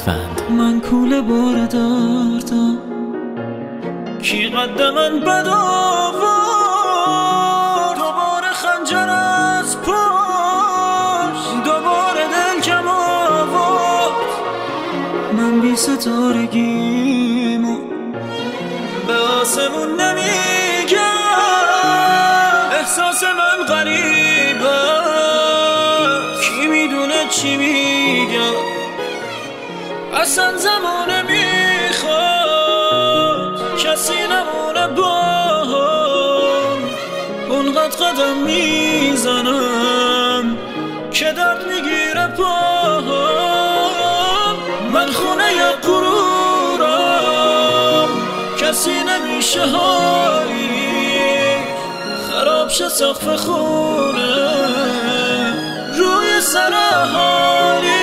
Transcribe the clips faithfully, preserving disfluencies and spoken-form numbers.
خردمند. من کوله بار دردم، کی قد من بد آورد. دوباره خنجر از پشت، دوباره دل کم آورد. من بی ستارگیمو به آسمون نمیگم، احساس من غریبه، کی میدونه چی میگم. اصلا زمانه میخواد کسی نمونه با هم، اونقدر قدم میزنم که درد میگیره پاهم. من خونه ی غرورم، کسی نمیشه هایی، خراب شه سقف خونه روی سر حالی.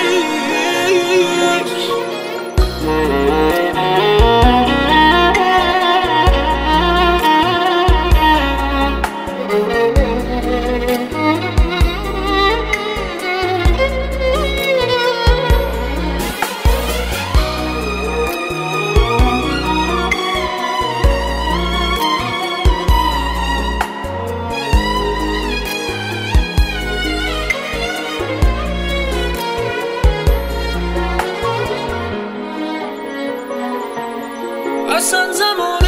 اصلا زمان